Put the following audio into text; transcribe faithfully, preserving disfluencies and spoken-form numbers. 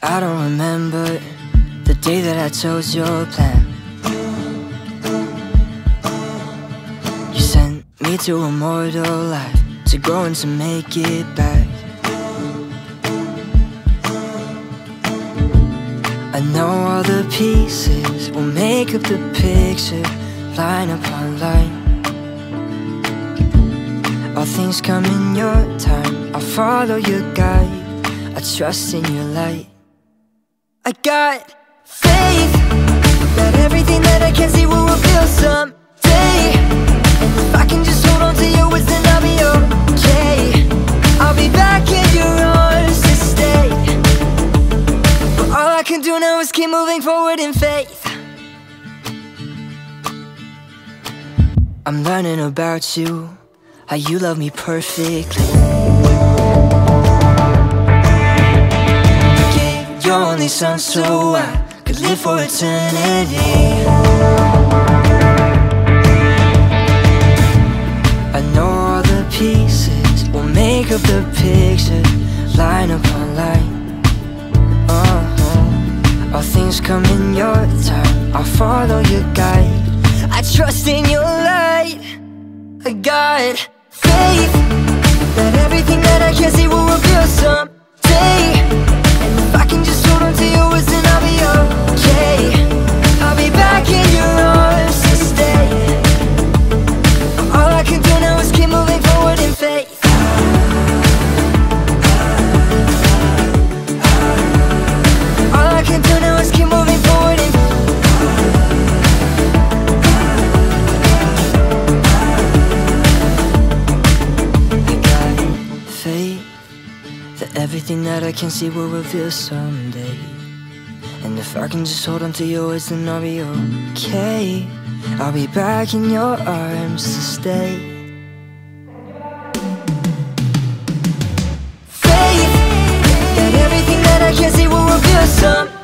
I don't remember the day that I chose your plan. You sent me to a mortal life, to grow and to make it back. I know all the pieces will make up the picture, line upon line. All things come in your time, I'll follow your guide, I trust in your light. I got faith that everything that I can see will reveal someday. And if I can just hold on to your words, then I'll be okay. I'll be back in your arms to stay. But all I can do now is keep moving forward in faith. I'm learning about you, how you love me perfectly. Your only son, so I could live for eternity. I know all the pieces will make up the picture, line upon line. uh-huh. All things come in your time, I'll follow your guide, I trust in your light. I got faith that everything that I can see will reveal someday. And if I can just hold on to your words, then I'll be okay. I'll be back in your arms to stay. All I can do now is keep moving forward in faith. All I can do now is keep moving forward in faith. I got faith that everything that I can see will reveal someday. And if I can just hold on to your words, then I'll be okay. I'll be back in your arms to stay. Faith that everything that I can see will reveal someday.